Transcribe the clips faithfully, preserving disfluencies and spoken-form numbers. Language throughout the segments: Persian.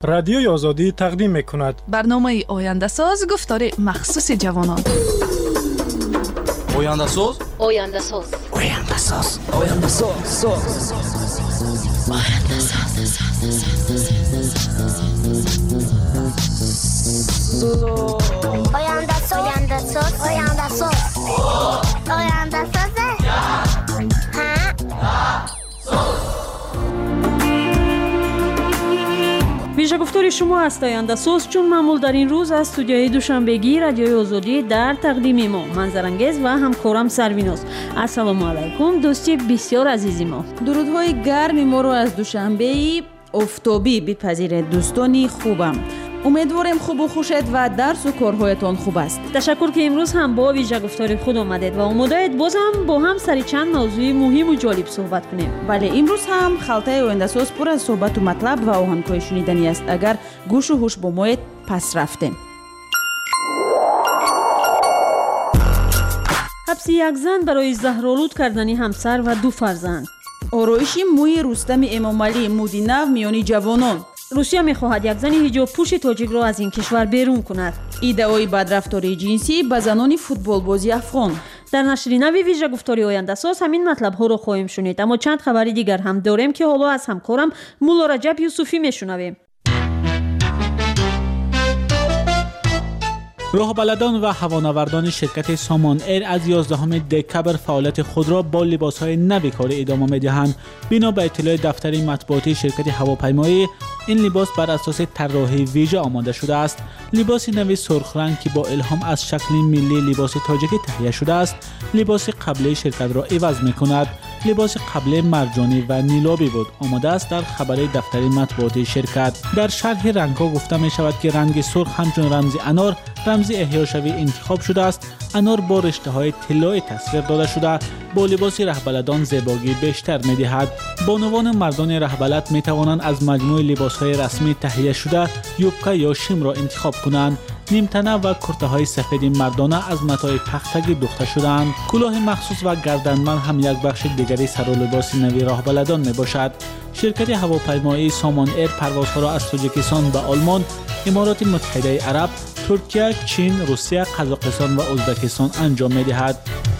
رادیوی آزادی تقدیم می‌کند. برنامه آینده ساز گفتار مخصوص جوانان. آینده ساز آینده ساز آینده ساز آینده ساز آینده ساز آینده ساز آینده ساز آینده ساز آینده ساز ویژه گفتار شما است آینده ساز، چون معمول در این روز از استودیوی دوشنبگی رادیوی آزادی در تقدیم ما منظرانگیز و همکارم سرویناز. السلام علیکم دوستی بسیار عزیزی ما. درودهای گرم ما رو از دوشنبه افتابی بپذیرید دوستانی خوبم. امیدواریم خوب و خوشید و درس و کارهایتان خوب است. تشکر که امروز هم با ویژه گفتار خود آمدید و اومدید باز هم با هم سری چند موضوع مهم و جالب صحبت کنیم. بله، امروز هم خلطه آینده ساز پر از صحبت و مطلب و آهنگ‌های شنیدنی است. اگر گوش و هوش با ما پس رفتیم. حبس یک زن برای زهرآلود کردن همسر و دو فرزند. آرایش موی رستم امامعلی مودی نو میان جوانان. روسیه می‌خواهد یک زن حجاب پوش تاجیک را از این کشور بیرون کند. ایده‌های بدرفتاری جنسی به زنان فوتبال بازی افغان. در نشر نوی ویژه گفتاری آینده ساز همین مطلب ها را خواهیم شنید، اما چند خبری دیگر هم داریم که حالا از همکارم مولا رجب یوسفی میشنویم. راهبلدان و هوانوردان شرکت سامان ایر از یازدهم دکبر فعالیت خود را با لباس‌های نو کار ادامه می‌دهند. بنا به اطلاع دفتر مطبوعاتی شرکت هواپیمایی، این لباس بر اساس طراحی ویژه آماده شده است. لباس نو سرخ رنگ که با الهام از شکل ملی لباس تاجیکی تهیه شده است، لباس قبلی شرکت را عوض می‌کند. لباس قبلی مرجانی و نیلابی بود. آماده است در خبر دفتر مطبوعاتی شرکت. در شرح رنگ‌ها گفته می‌شود که رنگ سرخ همچون رمز انار رمز احیاشوی انتخاب شده است. انار با رشته‌های طلایی تصویر داده شده، با لباس رهبلدان زیبایی بیشتر می‌دهد. بانوان مردان رهبلد می‌توانند از مجموعه لباس‌های رسمی تهیه شده یوبکا یا شیم را انتخاب کنند. نیمتنه و کرته‌های سفید مردانه از متاع پختگی دوخته شده‌اند. کلاه مخصوص و گردنبند هم یک بخش دیگری سر و لباس نوی رهبلدان میباشد. شرکت هواپیمایی سامان ایر پروازها را از تاجیکستان به آلمان، امارات متحده عرب، ترکیه، چین، روسیه، قزاقستان و ازبکستان انجام می‌دهد.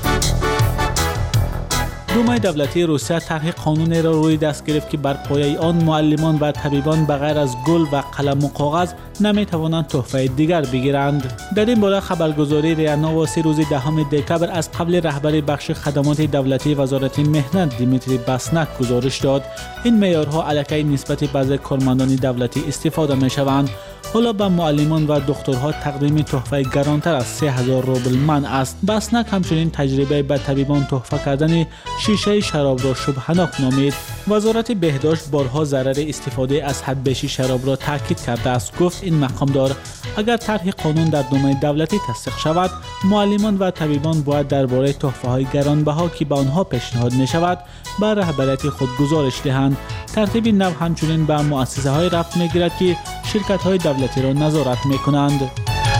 دومای دولتی روسیه طرح قانونی را روی دست گرفت که بر پایه آن معلمان و طبیبان بغیر از گل و قلم و کاغذ نمی‌توانند تحفه دیگر بگیرند. در این باره خبرگزاری ریا نووسی روز دهم دکبر از قبل رهبر بخش خدمات دولتی وزارت مهنت دیمیتری باسناک گزارش داد این معیارها علیه نسبت بعضی کارمندان دولتی استفاده می‌شوند. حالا به معلمان و دکترها تقدیم تحفه گرانتر از سه هزار روبل منع است. باسناک همچنین تجربه به طبیبان تحفه کردن شیشه شراب را شبهناک نامید. وزارت بهداشت بارها ضرر استفاده از حد بیشی شراب را تاکید کرده است. گفت این مقامدار اگر طرح قانون در دومای دولتی تصدیق شود، معلمان و طبیبان باید درباره تحفه‌های گرانبها که به آنها پیشنهاد می‌شود به رهبریت خود گزارش دهند. ترتیب نو همچنین به مؤسسه‌های ربط می‌گیرد که شرکت‌های دولتی را نظارت می‌کنند.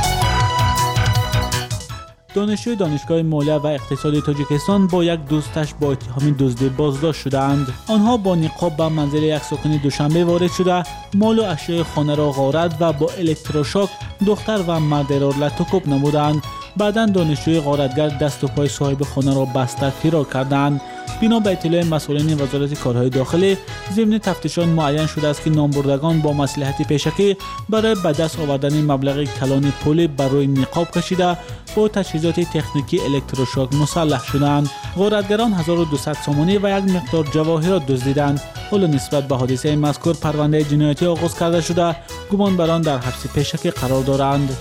دانشجوی دانشگاه مالیه و اقتصادی تاجیکستان با یک دوستش با اتهام دزدی بازداشت شدند. آنها با نقاب به منزل یک ساکن دوشنبه وارد شده، مال و اشیاء خانه را غارت و با الکتروشوک دختر و مرد را لطوکوب نمودند. بعداً دانشجوی غارتگر دست و پای صاحب خانه را بسته فرار کردند. بنا به اطلاع مسئولین وزارت کارهای داخلی، ضمن تفتیشات معین شده است که نامبردگان با مصلحت پیشکی برای به دست آوردن مبلغ کلان پولی بر روی نقاب کشیده با تجهیزات تکنیکی الکتروشوک مسلح شدند. غارتگران هزار و دویست سامانی و یک مقدار جواهرات دزدیدند. حالا نسبت به حادثه مذکور پرونده جنایتی آغاز کرده شده، گمانبران در حبس پیشکی قرار دارند.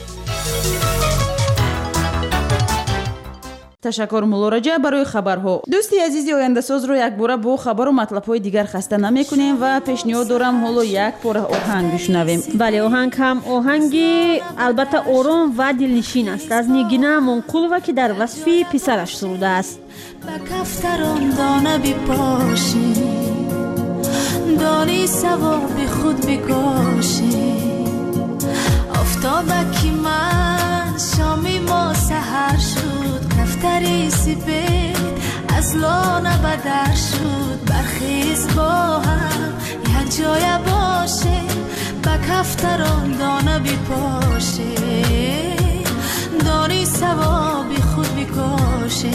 تشکر مولا رجب برای خبرها. دوستی عزیزی آینده ساز رو یک بار با خبر و مطلب‌های دیگر خسته نمی‌کنیم و پیشنهاد دارم حالا یک پاره آهنگ بشنویم. بله، آهنگ هم آهنگی البته آرام و دلنشین است از نیگینه منقولووا که در وصف پسرش سروده است. به کفتران دانه بپاشی دانی ثواب خود بکاشی آفتابکی من شامی ما سحر شد کفتری سپید از لانه بدر شد برخیز با هم یک جای باشه به کفتران دانه بپاشه دانی ثوابی خود بکاشه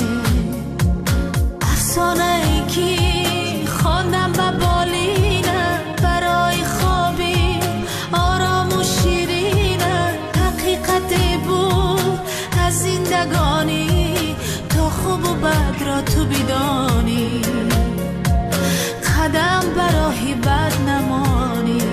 افسانه ای که خواندم به بالینه برای خوابی آرام و شیرینه حقیقت بود از زندگانی تا خوب و بد را تو بدانی قدم برای بد نمانی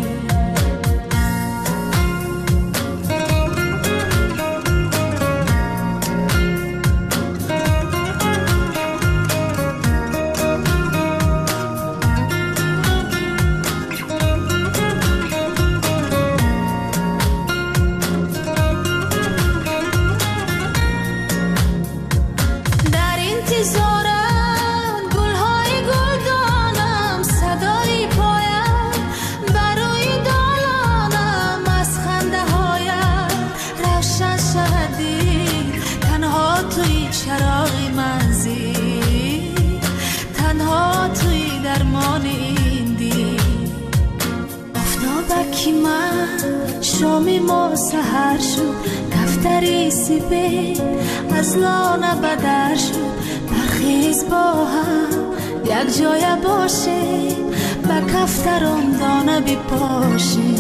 شامی ما سحر شد دفتری سپید از لانه بدر شد برخیز با هم یک جای باشه به کفتران دانه بپاشه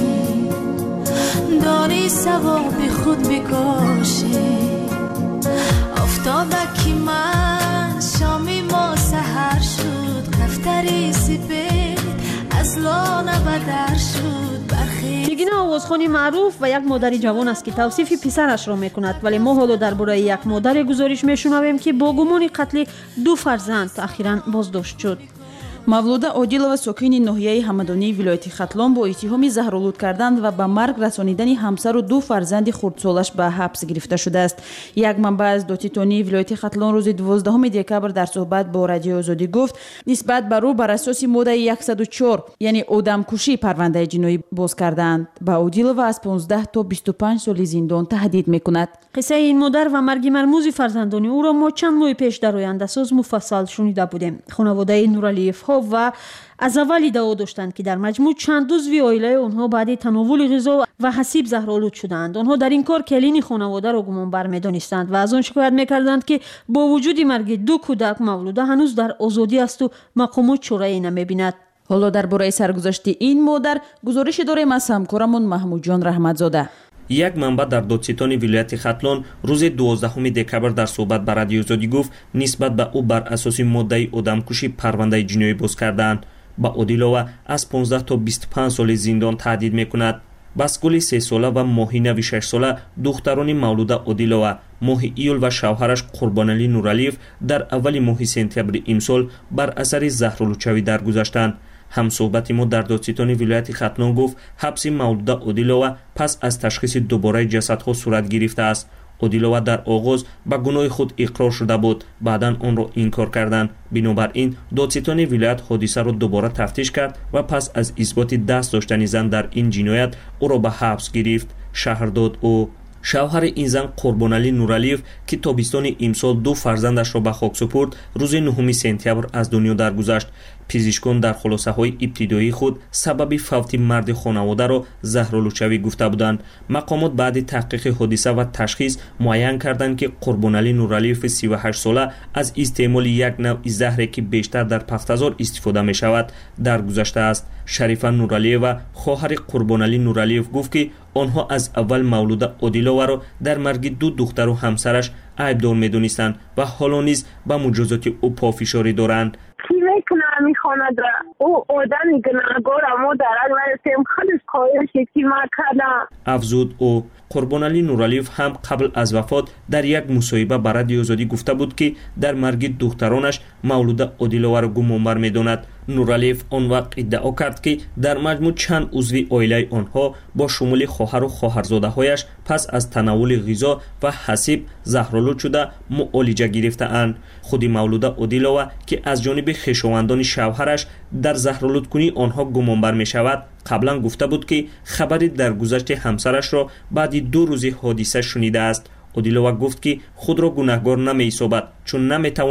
دانی ثواب خود بکاشه افتابکی من شامی ما سحر شد دفتری سپید از لانه بدر شد نگین آوازخوانی معروف و یک مادری جوان است که توصیف پسرش را میکند ولی ما حالا درباره یک مادر گزارش میشنویم که با گمان قتل دو فرزند اخیراً بازداشت شد. мавлуда одилова сокини ноҳияи ҳамадонии вилояти хатлон бо иттиҳоми заҳролуд кардан ва ба марг расонидани ҳамсару ду фарзанди хурдсолаш ба ҳабс гирифта шудааст. Як манбаъ аз дотитонии вилояти хатлон рӯзи дувоздаҳуми декабр дар суҳбат бо радиои озодӣ гуфт нисбат ба ӯ бар асоси моддаи яксаду чор яъне одамкушӣ парвандаи ҷиноӣ боз кардаанд. ба одилова аз понздаҳ то бисту панҷ соли зиндон таҳдид мекунад. қиссаи ин модар ва марги мармӯзи фарзандони ӯро мо чанд моҳи пеш дар ояндасоз муфассал шунида будем. хонаводаи нуралиевҳо ва аз аввал иддао доштанд ки дар маҷмӯъ чанд узви оилаи онҳо баъди тановули ғизо ва ҳасиб заҳролуд шуданд. онҳо дар ин кор келини хонаводаро гумонбар медонистанд ва аз он шикоят мекарданд ки бо вуҷуди марги ду кӯдак мавлуда ҳанӯз дар озодӣ асту мақомот чораи намебинад. ҳоло дар бораи саргузашти ин модар гузорише дорем аз ҳамкорамон маҳмудҷон раҳматзода. як манбаъ дар додситони вилояти хатлон рӯзи дувоздаҳуми декабр дар суҳбат ба радиои озодӣ гуфт нисбат ба ӯ бар асоси моддаи одамкушӣ парвандаи ҷиноӣ боз кардаанд. ба одилова аз понздаҳ то бисту панҷ соли зиндон таҳдид мекунад. басгули сесола ва моҳинави шашсола духтарони мавлуда одилова моҳи июл ва шавҳараш қурбоналӣ нуралиев дар аввали моҳи сентябри имсол бар асари заҳролудшавӣ даргузаштанд. ҳамсӯҳбати мо дар додситони вилояти хатлон гуфт ҳабси мавлуда одилова пас аз ташхиси дубораи ҷасадҳо сурат гирифтааст. одилова дар оғоз ба гуноҳи худ иқрор шуда буд, баъдан онро инкор карданд. бинобар ин додситони вилоят ҳодисаро дубора тафтиш кард ва пас аз исботи даст доштани зан дар ин ҷиноят ӯро ба ҳабс гирифт. шаҳр дод ӯ шавҳари ин зан қурбоналӣ нуралиев ки тобистони имсол ду фарзандашро ба хок супурд рӯзи нӯҳуми сентябр аз дунё даргузашт. пизишкон дар хулосаҳои ибтидоии худ сабаби фавти марди хонаводаро заҳролудшавӣ гуфта буданд. мақомот баъди таҳқиқи ҳодиса ва ташхис муайян карданд ки қурбоналӣ нуралиеви сиву ҳашт сола аз истеъмоли як навъи заҳре ки бештар дар пахтазор истифода мешавад даргузаштааст. шарифа нуралиева хоҳари қурбоналӣ нуралиев гуфт ки онҳо аз аввал мавлуда одиловаро дар марги ду духтару ҳамсараш айбдор медонистанд ва ҳоло низ ба муҷозоти ӯ пофишорӣ доранд. میخواند او آدمی گناهکار اما در اگر خودش کارش یکی ما کردم افزود او. قربانعلی نورعلیف هم قبل از وفات در یک مصاحبه به رادیو آزادی گفته بود که در مرگ دخترانش مولوده عادلова را گمانبر می‌داند. نورعلیف آن وقت ادعا کرد که در مجموع چند عضو عائله آنها با شمول خواهر و خواهرزاده‌هایش پس از تناول غذا و حسیب زهرآلود شده معالجه گرفته‌اند. خود مولوده عادلова که از جانب خویشاوندان شوهرش در زهرآلودکنی آنها گمانبر می‌شود قبلا گفته بود که خبری در گذشت همسرش را بعد دو روز حادثه شنیده است. عادلова گفت که خود را گناهکار نمی‌حسابد چون نمی‌توانست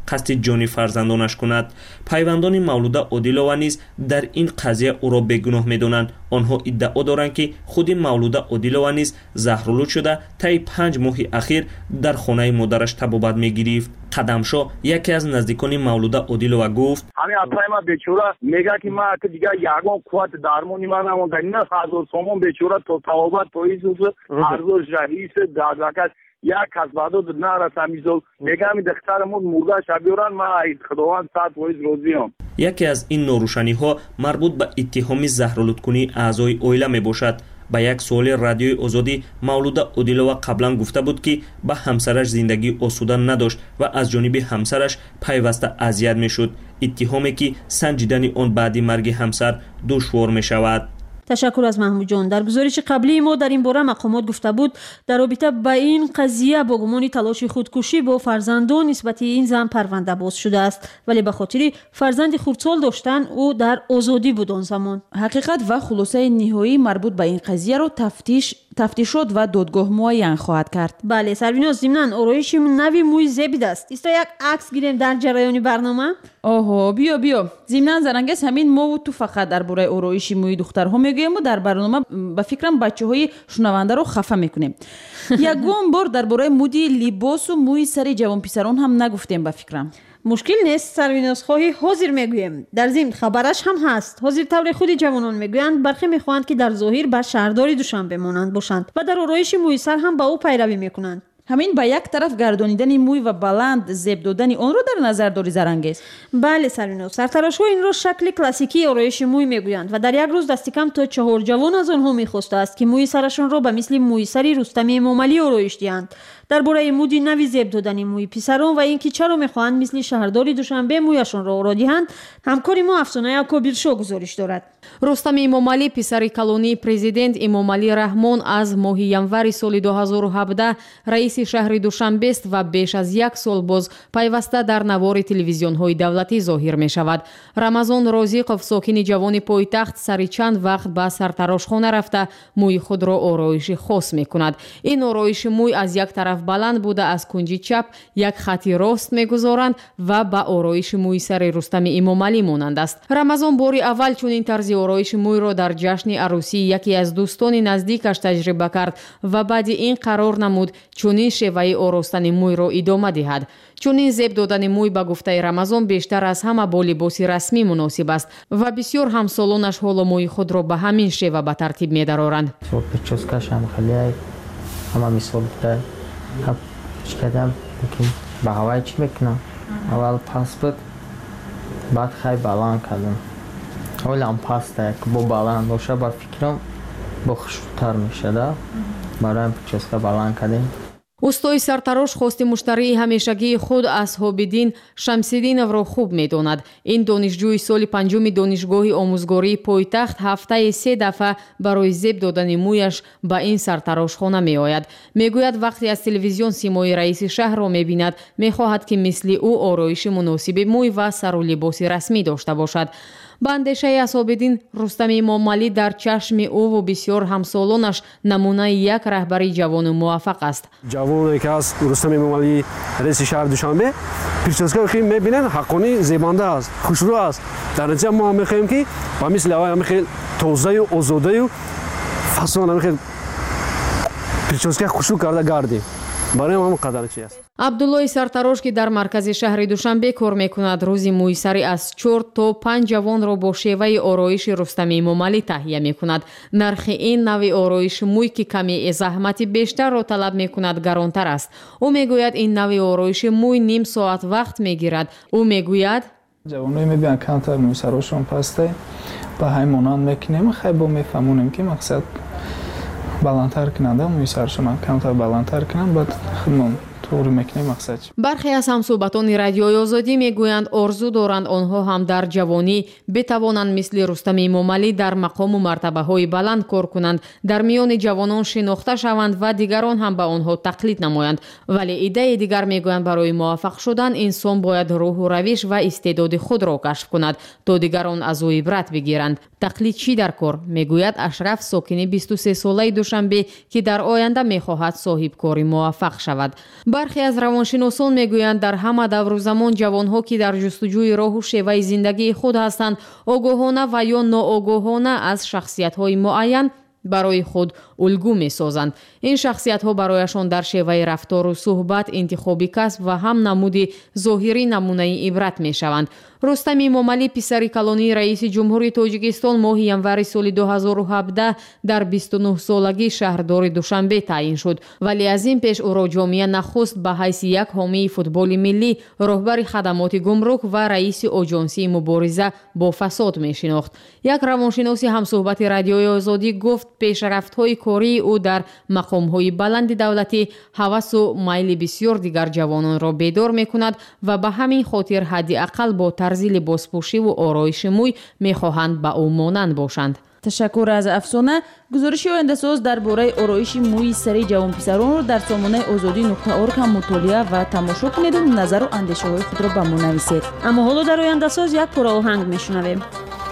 قصد جان فرزندانش کند. پیوندان مولوده عادلова نیز در این قضیه او را بیگناه می‌دانند. آنها ادعا دارند که خود مولوده عادلова نیز زهرآلود شده طی پنج ماه اخیر در خانه مادرش طبابت می‌گرفت. قدمشو یکی از نزدیکان مولوده عادلова گفت: همین ابراهیم بیچاره میگه که ما که دیگه یگان قوت درمانی من نمونده، نه هزار سومان بیچاره تو طبابت پاییز ارزش رئیس دادگاه یک کسبادو نرسم میزو میگم دخترمون مرده شبیران ما خداوند صد فیصد راضیم. یکی از این ناروشنی ها مربوط به اتهام زهرآلود کنی اعضای عائله می باشد. با یک سوال رادیوی آزادی مولوده عادلова قبلا گفته بود که با همسرش زندگی آسوده نداشت و از جانب همسرش پیوسته اذیت می شد. اتهامی که سنجیدن آن بعد مرگ همسر دشوار می شود. تشکر از محمود جان. در گزارش قبلی ما در این باره مقامات گفته بود در رابطه با این قضیه با گمان تلاش خودکشی با فرزندان نسبت این زن پرونده باز شده است، ولی به خاطر فرزند خردسال داشتن او در آزادی بود آن زمان. حقیقت و خلاصه نهایی مربوط به این قضیه رو تفتیش تفتیشات و دادگاه معین خواهد کرد. بله سرویناز، ضمن آرایش نوی موی زیبید است. است یک عکس گیریم در جریان برنامه؟ آها بیا بیا. ضمن زرنگس همین ما و تو فقط درباره آرایش موی دخترها میگیم و در برنامه به فکرم بچه‌های شنونده رو خفه میکنیم. یگون بار درباره مودی لباس و موی سر جوان پسران هم نگفتیم به فکرم. مشکل نیست سرویناز، خواهی حاضر میگویم. در ضمن خبرش هم هست. حاضر طور خود جوانان میگویند برخی میخواهند که در ظاهر به شهرداری دوشنبه مانند باشند و در آرایش موی سر هم با او پیروی میکنند. همین با یک طرف گردانیدن موی و بلند زیب دادن اون رو در نظر داری زرنگیز؟ بله سرویناز، سرتراش‌ها این رو شکل کلاسیکی آرایش موی میگویند و در یک روز دست کم تا چهار جوان از آنها میخواسته است که موی سرشان را به مثل موی سری رستم امامعلی آرایش دهند. درباره مودی نوی زیب دادن موی پسران و اینکه چرا میخواهند مثل شهرداری دوشنبه مویشان را آرا دهند، همکار ما افسانه اکابرشو گزارش دارد. رستم امامعلی پسر کلونی президент امامعلی رحمان از ماه январи соли دو هزار و هفده رئیس شهر دوشنبه است و بیش از یک سال باز پیوسته در نوار تلویزیون‌های دولتی ظاهر می‌شود. رمضان رازیقов ساکن جوان پایتخت سری چند وقت به سرتراشخانه رفته موی خود را آرایش خاص می‌کند. این آرایش موی از یک طرف بلند بوده از کنج چپ یک خطی راست می‌گذارند و با آرایش موی سر رستم امامعلی مانند است. رمضان باری اول چون این طرز آرایش موی را در جشن عروسی یکی از دوستان نزدیکش تجربه کرد و بعد این قرار نمود چنین شیوه آراستن موی را ادامه دهد. چنین زیب دادن موی به گفته رمضان بیشتر از همه با لباس رسمی مناسب است و بسیار همسالانش حالا موی خود را به همین شیوه به ترتیب می‌دارند. پیچوسکش هم خیلی همه مثال بوده. هم چکدم که به هوای چی بکنم؟ اول پاس بود بعد خیلی بلند کردم. اول هم پاس ده که با بلند باشه با فکرم با خوشتر میشه ده. برای هم پیچوسکه بلند کردیم. устои сартарош хости муштарии ҳамешагии худ асҳобиддин шамсиддиновро хуб медонад. ин донишҷӯи соли панҷуми донишгоҳи омӯзгории пойтахт ҳафтаи се дафъа барои зеб додани мӯяш ба ин сартарошхона меояд. мегӯяд вақте аз телевизион симои раиси шаҳрро мебинад мехоҳад ки мисли ӯ ороиши муносиби мӯй ва сару либоси расмӣ дошта бошад. ба андешаи асҳобиддин рустами эмомалӣ дар чашми ӯву бисёр ҳамсолонаш намунаи як раҳбари ҷавону муваффақ аст. ҷавоне ки аст рустами эмомалӣ раиси шаҳри душанбе пирчоска ки мебинад ҳаққонӣ зебанда аст, хушрӯ аст. дар натиҷа мо ҳам мехоҳем ки ба мисли аввал ҳам хел тозаю озодаю фасон ҳам хел пирчоска хушрӯ карда гардем. барои ҳам қадар чи аст. абдуллои сартарош ки дар маркази шаҳри душанбе кор мекунад рӯзи мӯйсарӣ аз чор то панҷ ҷавонро бо шеваи ороиши рустами эмомалӣ таҳия мекунад. нархи ин нави ороиши мӯй ки каме заҳмати бештарро талаб мекунад гаронтар аст. ӯ мегӯяд ин нави ороиши мӯй ним соат вақт мегирад. ӯ мегӯяд ҷавонҳое мебинанд камтар мӯйсарошон пасте ба ҳай монанд мекунем хай бо мефаҳмонем ки мақсад баландтар кунанда мӯйсарашон камтар баландтар кунанд баъд худмон бархе аз ҳамсӯҳбатони радиои озодӣ мегӯянд орзу доранд онҳо ҳам дар ҷавонӣ бетавонанд мисли рустами эмомалӣ дар мақому мартабаҳои баланд кор кунанд, дар миёни ҷавонон шинохта шаванд ва дигарон ҳам ба онҳо тақлид намоянд. вале идеяи дигар мегӯянд барои муваффақ шудан инсон бояд роҳу равиш ва истеъдоди худро кашф кунад то дигарон аз ӯ ибрат бигиранд. тақлид чӣ дар кор? мегӯяд ашраф сокини бисту се солаи душанбе ки дар оянда мехоҳад соҳибкори муваффақ шавад. бархе аз равоншиносон мегӯянд дар ҳама давру замон ҷавонҳо ки дар ҷустуҷӯи роҳу шеваи зиндагии худ ҳастанд огоҳона ва ё ноогоҳона аз шахсиятҳои муайян барои худ улгӯ месозанд. ин шахсиятҳо барояшон дар шеваи рафтору суҳбат, интихоби касб ва ҳам намуди зоҳирӣ намунаи ибрат мешаванд. рустами имомалӣ писари калонии раиси ҷумҳури тоҷикистон моҳи январи соли дуҳазору ҳабдаҳ дар бисту нӯҳсолагӣ шаҳрдори душанбе таъин шуд, вале аз ин пеш ӯро ҷомеа нахуст ба ҳайси як ҳомии футболи миллӣ, роҳбари хадамоти гумрук ва раиси оҷонсии мубориза бо фасод мешинохт. як равоншиноси ҳамсӯҳбати радиои озодӣ гуфт пешрафтҳои кории ӯ дар мақомҳои баланди давлатӣ ҳавасу майли бисёр дигар ҷавононро бедор мекунад ва ба ҳамин хотир ҳадди ақал бо тарзи либоспӯшиву ороиши мӯй мехоҳанд ба ӯ монанд бошанд. ташаккур аз афсона. гузориши ояндасоз дар бораи ороиши мӯи сари ҷавонписаронро дар сомонаи озодӣ нуқта орг ҳам мутолиа ва тамошо кунеду назару андешаҳои худро ба мо нависед. аммо ҳоло дар ояндасоз як пора оҳанг мешунавем.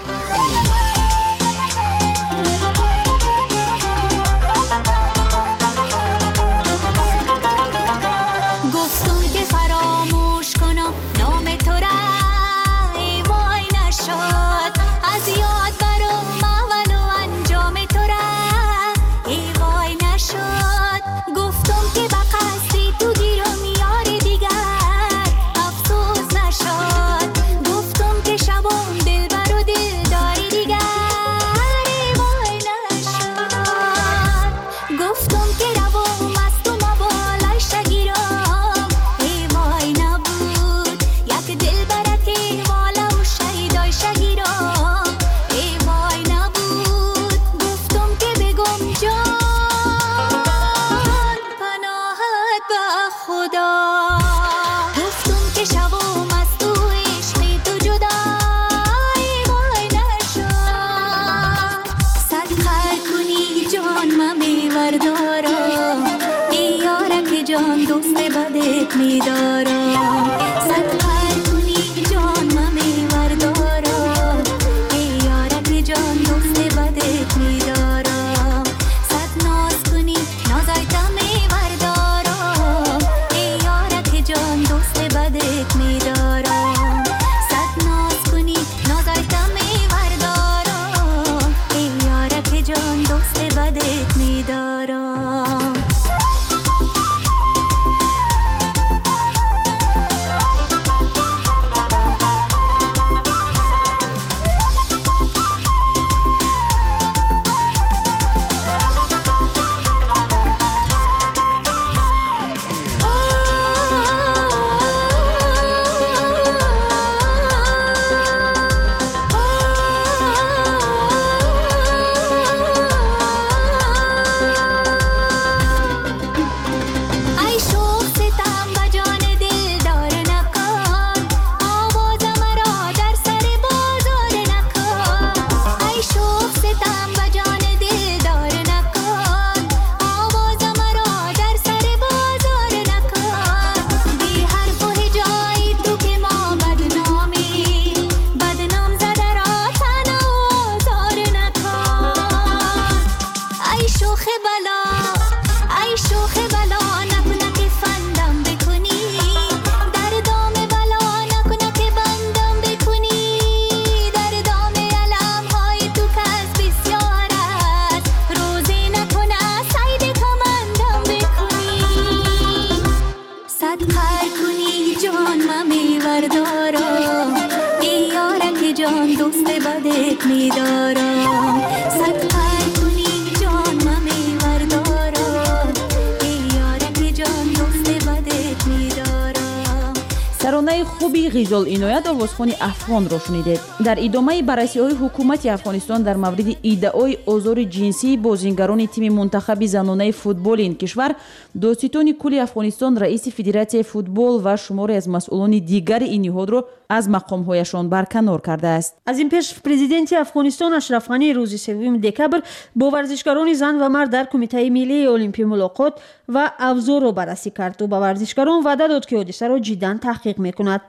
таронаи хуби ғизол иноят овозхони афғонро шунидед. дар идомаи баррасиҳои ҳукумати афғонистон дар мавриди иддаои озори ҷинсии бозингарони тими мунтахаби занонаи футболи ин кишвар, доститони кӯли афғонистон раиси федератсияи футбол ва шуморе аз масъулони дигари ин ниҳодро аз мақомҳояшон барканор кардааст. аз ин пеш президенти афғонистон Ашраф Ғани рӯзи сеюми декабр бо варзишгарони зан ва мард дар кумитаи миллии олимпӣ мулоқот ва авзорро баррасӣ кард. ӯ ба варзишгарон ваъда дод ки ҳодисаро ҷиддан таҳқиқ мекунад.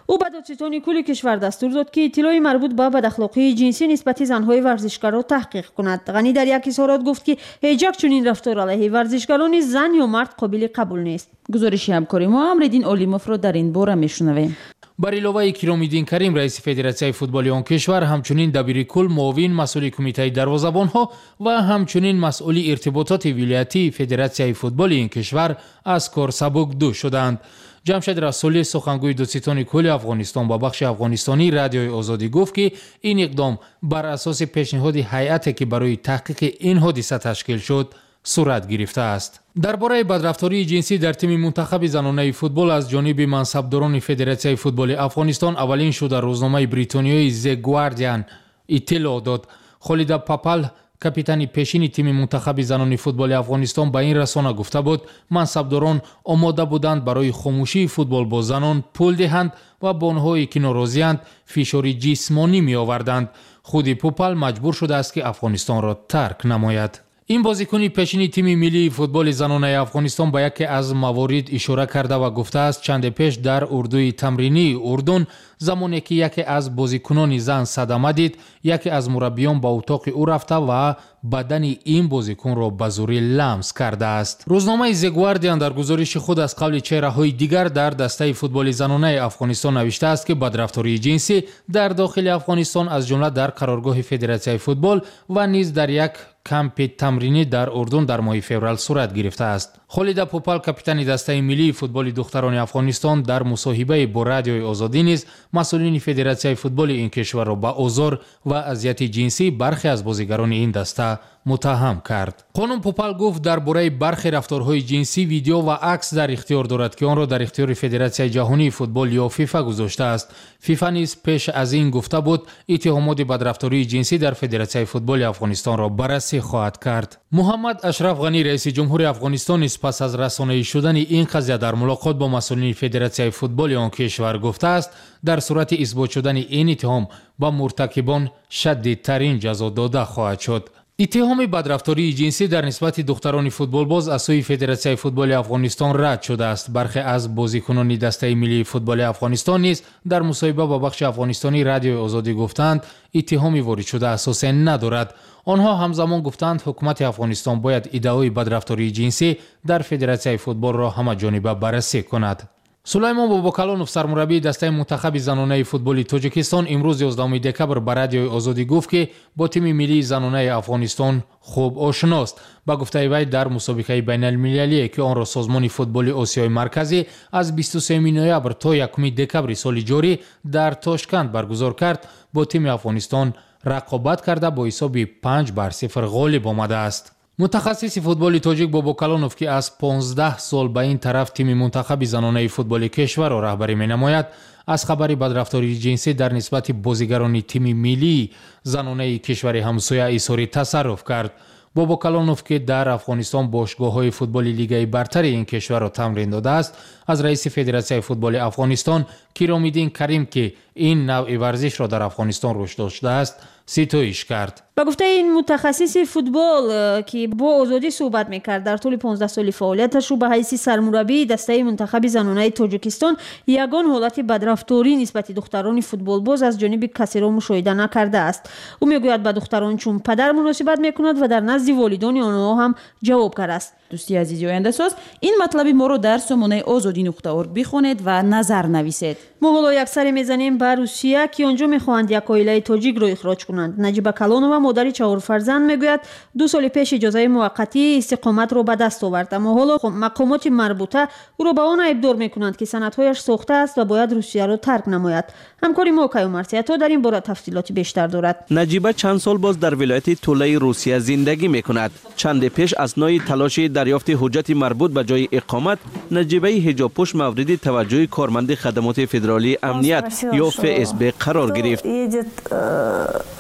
او به دادستان کل کشور دستور داد که اطلاعی مربوط به بداخلاقی جنسی نسبت زنهای ورزشکار را تحقیق کند. غنی در یک اظهارات گفت که هیچ یک چنین رفتار علیه ورزشکاران زن یا مرد قابل قبول نیست. گزارش همکاری ما امردین اولیموف را در این باره میشنویم. بر علاوه کیرومیدین کریم رئیس فدراسیون فوتبال آن کشور همچنین دبیرکل معاون مسئول کمیته دروازه‌بان‌ها و همچنین مسئول ارتباطات ولایتی فدراسیون فوتبال این کشور از کار سبکدو شدند. جمشید رسولی سخنگوی دادستان کل افغانستان با بخش افغانستانی رادیوی آزادی گفت که این اقدام بر اساس پیشنهاد هیئتی که برای تحقیق این حادثه تشکیل شد صورت گرفته است. درباره بدرفتاری جنسی در تیم منتخب زنانه فوتبال از جانب منصبداران فدراسیون فوتبال افغانستان اولین شو در روزنامه بریتانیایی ز گواردین اطلاع داد. خالد پاپل کاپیتان پیشین تیم منتخب زنان فوتبال افغانستان به این رسانه گفته بود منصبداران آماده بودند برای خاموشی فوتبال با زنان پول دهند و با آنهایی که ناراضی‌اند فشار جسمانی می آوردند. خود پاپل مجبور شده است که افغانستان را ترک نماید. این بازیکن پیشین تیم ملی فوتبال زنانه افغانستان به یکی از موارد اشاره کرده و گفته است چند پیش در اردوی تمرینی اردن زمانی که یکی از بازیکنان زن صدمه دید یکی از مربیان به اتاق او رفته و بدن این بازیکن را به زور لمس کرده است. روزنامه ز گواردین در گزارش خود از قبل چهره‌های دیگر در دسته فوتبال زنانه افغانستان نوشته است که بدرفتاری جنسی در داخل افغانستان از جمله در قرارگاه فدراسیون فوتبال و نیز در یک کمپ تمرینی در اردن در ماه فوریه صورت گرفته است. خالد پاپل کاپیتان دسته ملی فوتبال دختران افغانستان در مصاحبه با رادیوی آزادی نیز مسئولین فدراسیون فوتبال این کشور را به آزار و اذیت جنسی برخی از بازیگران این دسته متهم کرد. خانم پاپل گفت درباره برخی رفتارهای جنسی ویدیو و عکس در اختیار دارد که آن را در اختیار فدراسیون جهانی فوتبال یا فیفا گذاشته است. فیفا نیز پیش از این گفته بود اتهامات بدرفتاری جنسی در فدراسیون فوتبال افغانستان را بررسی خواهد کرد. محمد اشرف غنی رئیس جمهور افغانستان پس از رسانه‌ای شدن این قضیه در ملاقات با مسئولین فدراسیون فوتبال آن کشور گفته است در صورت اثبات شدن این اتهام با مرتکبان شدیدترین جزا داده خواهد شد. اتهام بدرفتاری جنسی در نسبت دختران فوتبال باز از سوی فدراسیون فوتبال افغانستان رد شده است. برخی از بازیکنان دسته ملی فوتبال افغانستان نیز در مصاحبه با بخش افغانستانی رادیو آزادی گفتند اتهامی وارد شده اساس ندارد. آنها همزمان گفتند حکومت افغانستان باید ادعای بدرفتاری جنسی در فدراسیون فوتبال را همه جانبه بررسی کند. سلیمان باباکلانوف سرمربی دسته منتخب زنانه فوتبال تاجیکستان امروز یازدهم دکبر به رادیوی آزادی گفت که با تیم ملی زنانه افغانستان خوب آشناست. با گفته وی در مسابقه بین المللی که آن را سازمان فوتبال آسیای مرکزی از بیست و سوم نوامبر تا یکم دکبر سال جاری در تاشکند برگزار کرد با تیم افغانستان رقابت کرده با حساب پنج بر صفر غالب آمده است. متخصص فوتبال تاجیک باباکلانوف که از پانزده سال به این طرف تیم منتخب زنانه فوتبال کشور را رهبری می‌نماید از خبر بدرفتاری جنسی در نسبت بازیگران تیم ملی زنانه کشور همسایه اظهار تصرف کرد. باباکلانوف که در افغانستان باشگاه‌های فوتبال لیگ برتر این کشور را تمرین داده است از رئیس فدراسیون فوتبال افغانستان کیرومیدین کریم که این نوع ورزش را در افغانستان رشد داشته است ستایش کرد. با گفته این متخصص فوتبال که با آزادی صحبت میکرد در طول پانزده سال فعالیتش رو به حیث سرمربی دسته منتخب زنانه تاجیکستان یگان حالت بدرفتاری نسبت دختران فوتبال باز از جانب کسی را مشاهده نکرده است. او میگوید به دختران چون پدر مناسبت میکند و در نزد والدان آنها هم جوابگر است. دوستی عزیزی آینده ساز این مطلبی ما رو در سامانه آزادی نقطه اورگ بخونید و نظر نویسید. ما حالا یک سری میزنیم به روسیه که آنجا میخواهند یک عائله تاجیک رو اخراج کنند. نجیبه کلانووا مادر چهار فرزند میگوید دو سال پیش اجازه موقتی استقامت رو به دست آورد اما حالا مقامات مربوطه او را به آن ابدار میکنند که سندهایش ساخته است و باید روسیه را ترک نماید. همکاری ما کیومرثیتا در این باره تفصیلات بیشتر دارد. نجیبه چند سال باز در ولایت توله روسیه زندگی میکند. چند پیش اسنای تلاش دریافت حجت مربوط به جای اقامت نجیبه حجاب پوش مورد توجه کارمند خدمات فدرالی امنیت یا اف اس بی قرار گرفت.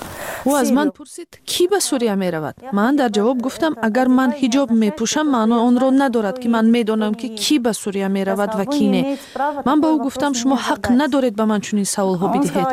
او از من پرسید کی به سوریه می رود؟ من در جواب گفتم اگر من حجاب می پوشم معنا آن را ندارد که من می دانم که کی به سوریه می رود و کی نه. من به او گفتم شما حق ندارید به من چنین سوال ها بدهید.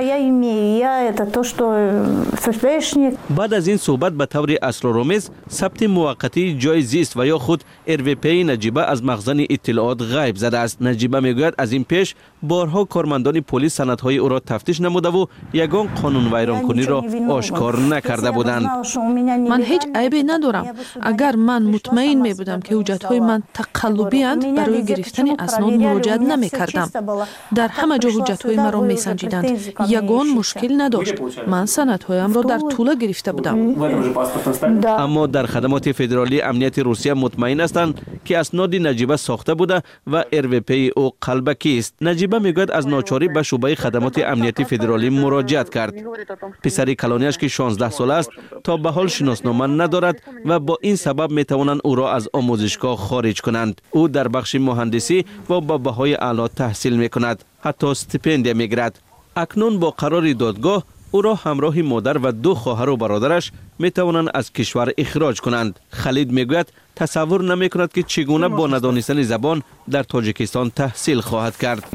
بعد از این صحبت به طور اسرارآمیز ثبت موقتی جای زیست و یا خود ار وی پی نجیبه از مخزن اطلاعات غیب زده است. نجیبه میگوید از این پیش بارها کارمندان پلیس سندهای او را تفتیش نموده و یگان قانون ویرانکنی را آشکار نکرده بودند. من هیچ عیبی ندارم. اگر من مطمئن می بودم که حجت‌های من تقلبی اند برای گرفتن اسناد مراجعه نمی کردم. در همه جا حجت‌های مرا می سنجیدند. یگان مشکل نداشت. من سندهایم را در طول گرفته بودم. اما در خدمات فدرالی امنیت روسیه مطمئن هستند که اسناد نجیبه ساخته بوده و ار وی پی او قلبکی است. نجیبه میگوید از ناچاری به شعبه خدمات امنیتی فدرالی مراجعت کرد. پسر کلانیش که شانزده ساله است تا به حال شناسنامه ندارد و با این سبب میتوانند او را از آموزشگاه خارج کنند. او در بخش مهندسی و با بهای اعلی تحصیل میکند. حتی استیپندیا میگیرد. اکنون با قرار دادگاه او را همراه مادر و دو خواهر و برادرش می توانند از کشور اخراج کنند. خالد میگوید تصور نمی کند که چگونه با ندانستن زبان در تاجیکستان تحصیل خواهد کرد.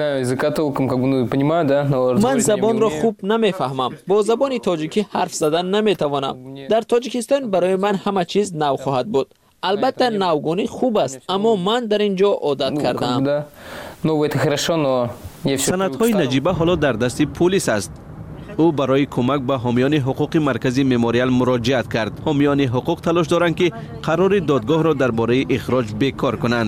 من زبان را خوب نمی فهمم. با زبان تاجیکی حرف زدن نمی توانم. در تاجیکستان برای من همه چیز نو خواهد بود. البته نوگونی خوب است اما من در اینجا عادت کردم. سندهای نجیبه حالا در دست پلیس است. او برای کمک به حامیان حقوق مرکزی مموریال مراجعت کرد. حامیان حقوق تلاش دارند که قرار دادگاه را درباره اخراج بیکار کنند.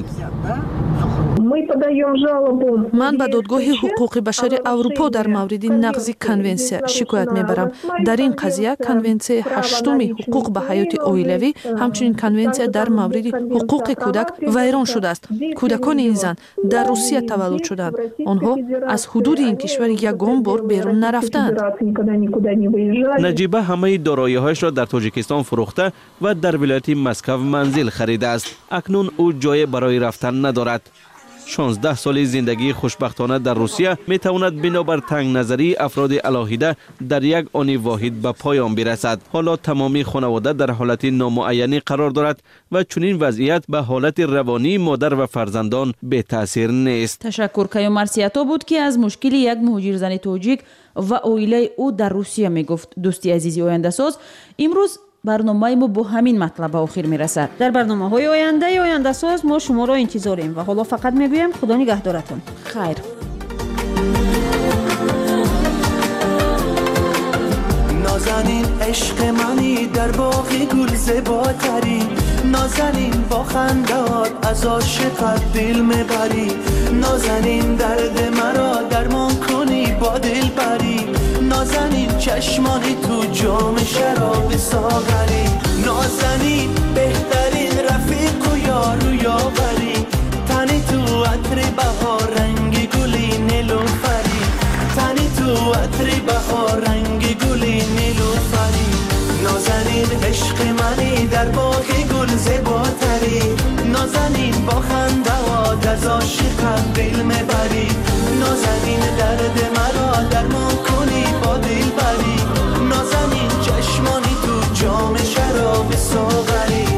من به دادگاه حقوق بشری اروپا در مورد نقض کنونسیا شکایت میبرم. در این قضیه کنونسیا هشتم حقوق به حیات اویلوی همچنین کنونسیا در مورد حقوق کودک ویران شده است. کودکان این زن در روسیه تولد شدند. آنها از حدود این کشور یگان بار بیرون نرفتند. نجیبه همه دارایی‌هایش را در تاجیکستان فروخته و در ولایت مسکو منزل خریده است. اکنون او جای برای رفتن ندارد. شانزده سال زندگی خوشبختانه در روسیه می تواند بنابر تنگ نظری افراد علاهیده در یک آن واحد به پایان برسد. حالا تمامی خانواده در حالت نامعینی قرار دارد و چنین وضعیت به حالت روانی مادر و فرزندان به تاثیر نیست. تشکر کیو مرسیاتا بود که از مشکل یک مهاجر زن تاجیک و اویله او در روسیه می گفت. دوستی عزیزی آینده ساز امروز برنامه ما با همین مطلب به آخر میرسد. در برنامه های آینده آینده ساز ما شما را انتظاریم و حالا فقط میگویم خدا نگهدارتون. خیر. نازنین عشق منی در باغ گل زیباتری، نازنین با خنده‌ات از عاشقت دل میبری، نازنین درد مرا درمان کنی با دل بری، نازنین چشمانی تو جام شراب ساغری، نازنین بهترین رفیق و یار و یاوری، تنی تو عطر بهار رنگ گلی نیلوفری، تنی تو عطر بهار رنگ گلی نیلوفری، نازنین عشق منی در باغ گل زیباتری، نازنین با خنده‌ات از عاشقت دل میبری، نازنین درد مرا درمان کنی با دل بری، نازنین چشمانی تو جام شراب ساغری.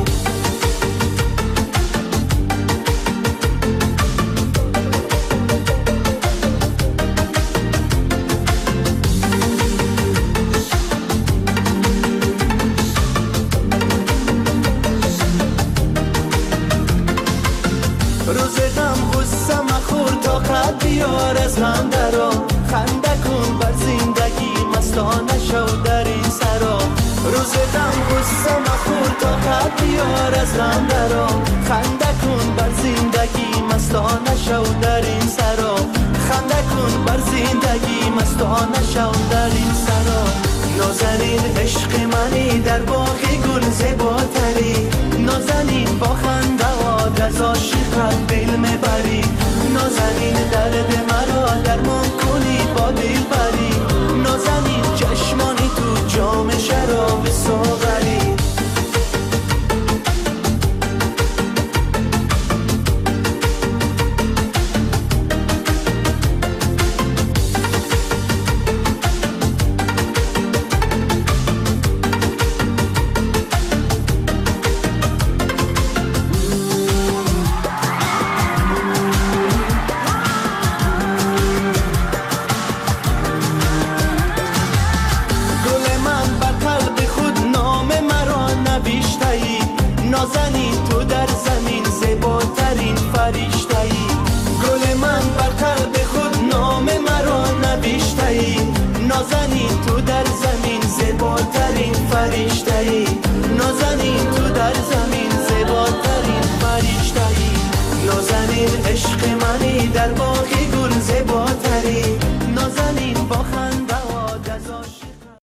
روز غم غصه مخور تا خط بیار از غم درا، خنده کن بر زندگی مستانه شو در این سرا، روز غم غصه مخور تا خط بیار از غم درا، خنده کن بر زندگی مستانه شو در این سرا، خنده کن بر زندگی مستانه شو در این سرا، نازنین عشق منی در باغ گل زیباتری، نازنین با خنده‌ات از عاشقت دل میبری، نازنین درد مرا درمان کنی با دل بری، نازنین چشمانی تو جام شراب ساغری. نازنین تو در زمین زیباترین فرشته ای نازنین تو در زمین زیباترین فرشته ای نازنین عشق منی در باغ